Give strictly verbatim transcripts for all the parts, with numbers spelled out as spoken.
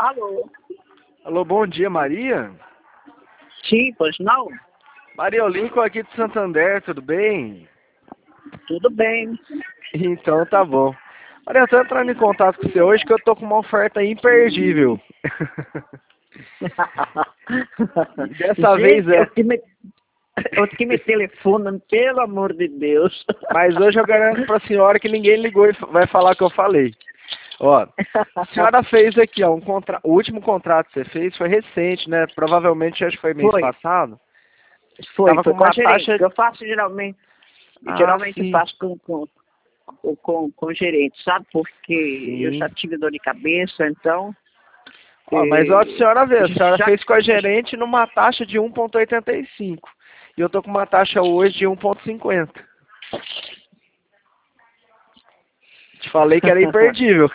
Alô? Alô, bom dia, Maria? Sim, pois não? Maria, eu Lincoln aqui de Santander, tudo bem? Tudo bem. Então tá bom. Maria, eu tô entrando em contato com você hoje que eu tô com uma oferta imperdível. E dessa vez Gente, é. eu que me, eu que me telefonam, pelo amor de Deus. Mas hoje eu garanto pra senhora que ninguém ligou e vai falar que eu falei. Ó, a senhora fez aqui, ó, um contra... o último contrato que você fez foi recente, né? Provavelmente acho que foi mês Foi, passado. foi, Tava com foi com a uma gerente. taxa. Eu faço geralmente, Ah, geralmente sim. faço com, com, com, com gerente, sabe? Porque eu já Sim. tive dor de cabeça, então. Ó, mas ó, a eh, senhora vê, a senhora já, fez com a gerente numa taxa de um vírgula oitenta e cinco. E eu tô com uma taxa hoje de um vírgula cinquenta. Te falei que era imperdível.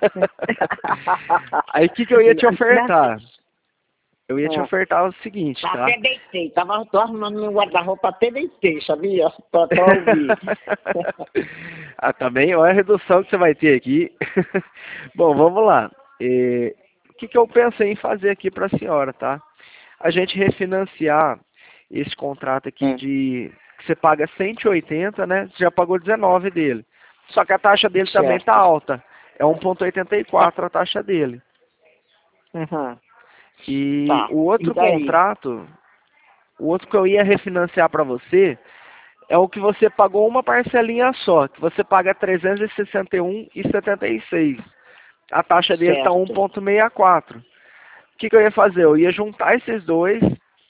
Aí o que, que eu ia te ofertar? Eu ia te Ah, ofertar o seguinte, tá? até deitei, tava tô arrumando meu guarda-roupa, até deitei, sabia? Pra, pra ouvir. Ah, também, olha a redução que você vai ter aqui. Bom, vamos lá. Eh, o que, que eu pensei em fazer aqui para a senhora, tá? A gente refinanciar esse contrato aqui Hum, de que você paga cento e oitenta, né? Você já pagou dezenove dele. Só que a taxa dele também tá certo. alta. É um vírgula oitenta e Tá. quatro a taxa dele. Uhum. E Tá. o E outro daí? contrato, o outro que eu ia refinanciar para você, é o que você pagou uma parcelinha só, que você paga trezentos e sessenta e um reais e setenta e seis. A taxa dele está um Certo. vírgula sessenta e quatro. O que, que eu ia fazer? Eu ia juntar esses dois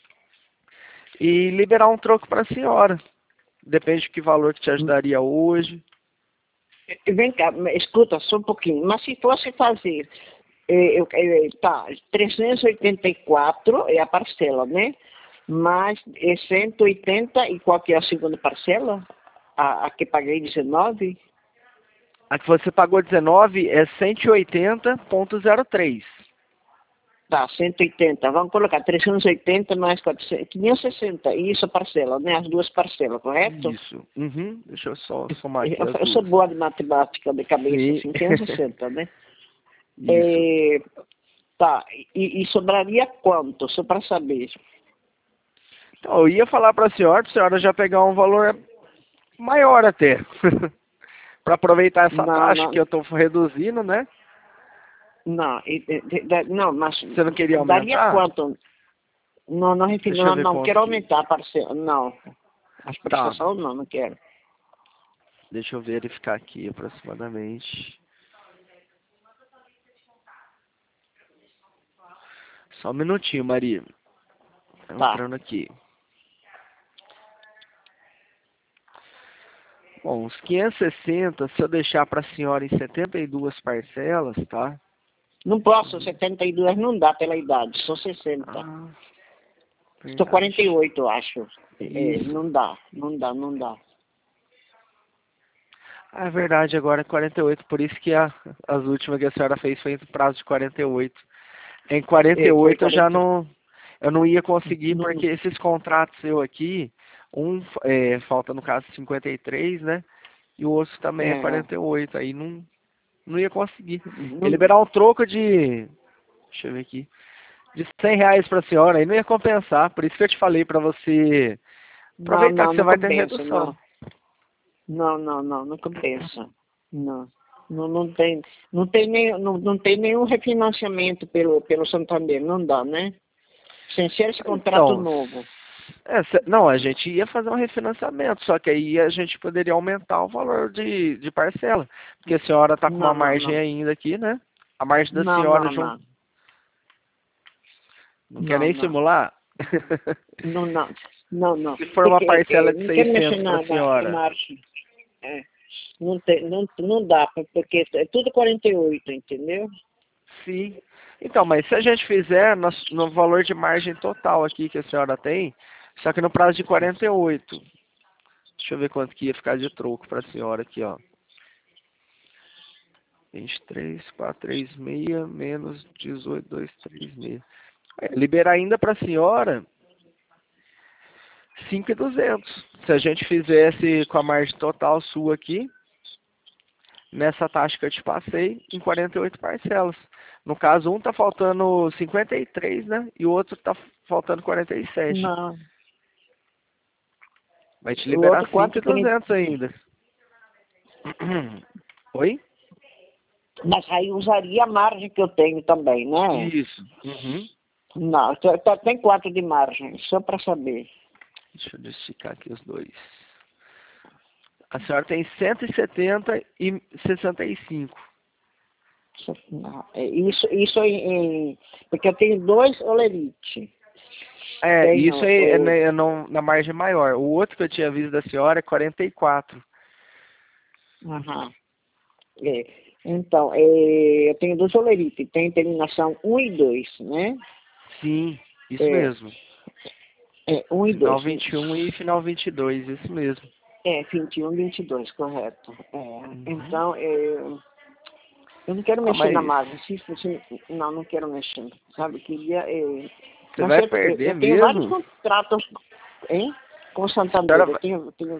e liberar um troco para a senhora. Depende de que valor que te ajudaria hoje. E vem cá, escuta só um pouquinho. Mas se fosse fazer, eh, eu, eh, tá, trezentos e oitenta e quatro é a parcela, né? Mas é cento e oitenta e qual que é a segunda parcela? A, a que paguei dezenove? A que você pagou dezenove é cento e oitenta vírgula zero três. Tá, cento e oitenta. Vamos colocar trezentos e oitenta mais quatrocentos, quinhentos e sessenta. Isso a parcela, né? As duas parcelas, correto? Isso. Uhum. Deixa eu só somar aqui Eu, as eu sou duas. boa de matemática de cabeça, Sim. assim, quinhentos e sessenta, né? Isso. É, tá, e, e sobraria quanto? Só para saber. Então, eu ia falar para a senhora, para a senhora já pegar um valor maior até. Para aproveitar essa Não, taxa não, que eu estou reduzindo, né? não, e- e- da- não, mas Você não queria daria aumentar? quanto? Não, não, refin- Deixa eu não, ver não quanto quero que... aumentar a parcela, não. As Tá, prestações não, não quero. deixa eu verificar aqui aproximadamente. Só um minutinho, Maria. Tá Tá, entrando aqui. Bom, os quinhentos e sessenta, se eu deixar para a senhora em setenta e duas parcelas, tá? não posso, setenta e dois não dá pela idade, sou sessenta. Ah, Estou quarenta e verdade. oito, acho. É, Isso. não dá, não dá, não dá. Ah, é verdade, agora é quarenta e oito, por isso que a, as últimas que a senhora fez foi em prazo de quarenta e oito. Em quarenta e É, foi oito eu já quarenta. não, eu não ia conseguir, Não, porque esses contratos eu aqui, um é, falta no caso cinquenta e três, né? E o outro também é é, quarenta e oito, aí não, não ia conseguir. Ia não, liberar um troco de, deixa eu ver aqui, de cem reais para a senhora, aí não ia compensar, por isso que eu te falei para você não, aproveitar não, que você não vai ter compensa, redução. não. Não, não, não, não compensa. Não. Não, não tem, não tem nem, não, não tem nenhum refinanciamento pelo, pelo Santander, não dá, né? Sem ser esse contrato Então, novo. é, cê- não, a gente ia fazer um refinanciamento, só que aí a gente poderia aumentar o valor de, de parcela, porque a senhora está com Não, uma não, margem não. ainda aqui, né? A margem da Não, senhora não, jun... não. não quer Não, nem não. simular? Não, não. Não, não. Se for É uma que- é parcela que de não quero mexer seiscentos para na, a na, na senhora, margem. É. Não, tem, não, não dá, porque é tudo quarenta e oito, entendeu? sim. Então, mas se a gente fizer no, no valor de margem total aqui que a senhora tem, só que no prazo de quarenta e oito, deixa eu ver quanto que ia ficar de troco para a senhora aqui, ó. vinte e três, quatrocentos e trinta e seis menos dezoito, duzentos e trinta e seis. É, liberar ainda para a senhora cinco mil e duzentos. Se a gente fizesse com a margem total sua aqui, nessa taxa que eu te passei, em quarenta e oito parcelas. No caso, um tá faltando cinquenta e três, né? E o outro tá faltando quarenta e sete. Não. Vai te O liberar outro cinco mil e quatro duzentos ainda. Oi? Mas aí usaria a margem que eu tenho também, né? Isso. Uhum. Não, tá- tá- tem quatro de margem, só para saber. Deixa eu esticar aqui os dois. A senhora tem cento e setenta e sessenta e cinco. Isso, não, é isso, isso em, em- porque eu tenho dois olerite. É, Tenho, isso é, é, o, na- é não- na margem maior. O outro que eu tinha visto da senhora é quarenta e quatro. aham, é. Então, é, eu tenho dois olerite, tem terminação um e dois, né? Sim, isso É, mesmo. é um e Final dois. vinte e um e final vinte e dois, isso mesmo. É, vinte e um, vinte e dois, correto. É, Uhum. então, é, eu não quero Ah, mexer na mas margem. Se, se, não, não quero mexer. Sabe, queria... É, você mas vai eu, eu, perder eu tenho vários mesmo? contratos, hein? Com o A Santander. senhora, Eu vai- tenho, tenho,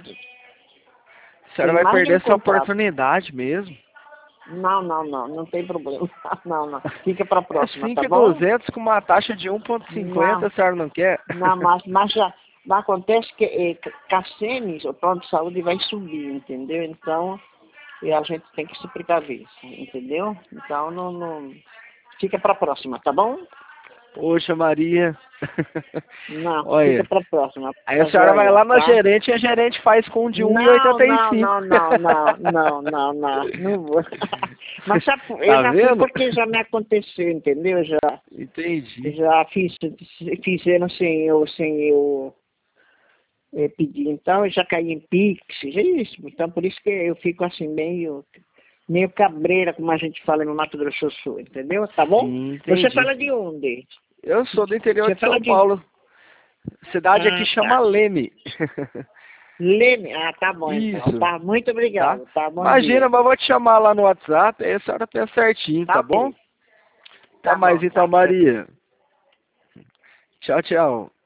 a senhora tenho vai mais de perder um essa contrato. oportunidade mesmo. Não, não, não. Não tem problema. Não, não. Fica para a É próxima, tá cinco mil e bom? duzentos com uma taxa de um vírgula cinquenta, Não, a senhora não quer? não, mas, mas já... Mas acontece que é, Cacenes, o plano de saúde vai subir, entendeu? Então... E a gente tem que se precaver, entendeu? Então, não, não... fica para a próxima, tá bom? Poxa, Maria. Não, fica Olha, para a próxima. aí a Tá senhora vai joia, lá na tá? gerente e a gerente faz com um de Não, não, um vírgula oitenta e cinco. não, não, não, não, não, não, não vou. Mas sabe, eu Tá já fiz vendo? porque já me aconteceu, entendeu? Já, Entendi. já fiz, fizeram sem eu, sem eu eh, pedir. Então, eu já caí em Pix, já é isso. Então, por isso que eu fico assim, meio... meio cabreira, como a gente fala no Mato Grosso do Sul, entendeu? Tá bom? Sim, Você entendi. fala de onde? Eu sou do interior Você de fala São de... Paulo. Cidade aqui Ah, chama tá. Leme. Leme. Ah, tá bom então. Isso, Tá, muito tá? obrigado. Tá, bom Imagina, dia. mas eu vou te chamar lá no WhatsApp, aí a senhora pensa certinho, Tá tá bom? ok. Até Tá mais bom, então, tá. Tchau, tchau. Maria. Tchau, tchau.